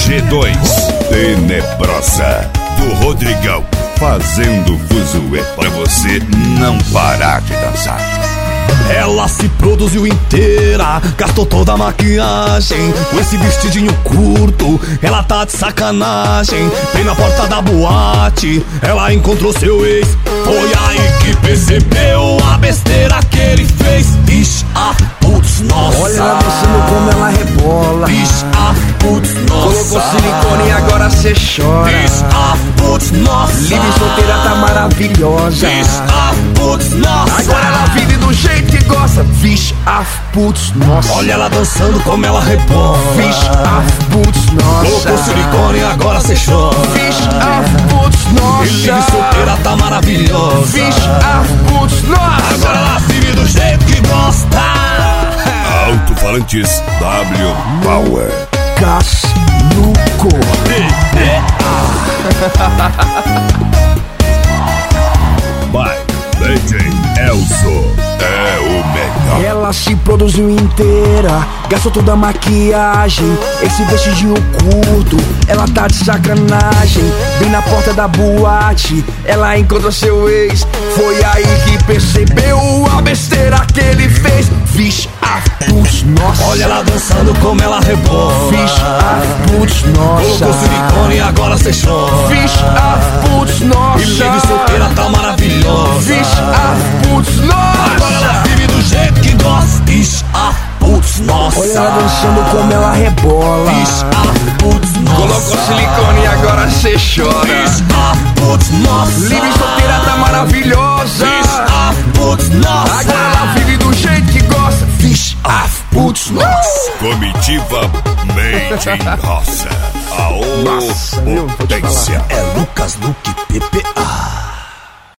G2 Tenebrosa do Rodrigão, fazendo fuzuê pra você não parar de dançar. Ela se produziu inteira, gastou toda a maquiagem, com esse vestidinho curto, ela tá de sacanagem. Bem na porta da boate, ela encontrou seu ex. Foi aí que percebeu a besteira que ele fez. Bicha, putz, nossa. Olha ela dançando como ela rebola. Bicha, putz, nossa. Colocou silicone e agora cê chora. Bicha, putz, nossa. Livre solteira tá maravilhosa. Bicha, putz, nossa. Agora ela vive do jeito que gosta. Vixe, putz, nossa. Olha ela dançando como ela rebola. Vixe, putz, nossa. Colocou silicone e agora cê chora. Vixe, putz, nossa. E livre solteira tá maravilhosa. Vixe, putz, nossa. Agora ela vive do jeito que gosta. Alto-falantes W Power. Gás no corpo. By DJ Elzo. É o melhor. Ela se produziu inteira, gastou toda a maquiagem, esse vestidinho curto, ela tá de sacanagem. Bem na porta da boate, ela encontrou seu ex. Foi aí que percebeu a besteira que ele fez. Vixe, putz, nossa. Olha ela dançando como ela rebola. Vixe, putz, nossa. Colocou silicone e agora cê chora. Vixe, putz, nossa. E livre solteira tá maravilhosa. Vixe, putz, nossa. Agora ela vive do jeito que gosta. Bicha, putz, nossa. Olha ela dançando como ela rebola. Bicha, putz, nossa. Colocou silicone e agora cê chora. Bicha, putz, nossa. Livre solteira tá maravilhosa. Bicha, putz, nossa. Agora ela vive do jeito que gosta. Vixe, putz, nossa. Comitiva Made in Roça. Nossa, meu, vou te falar. Potência. É Lucas Luque, PPA.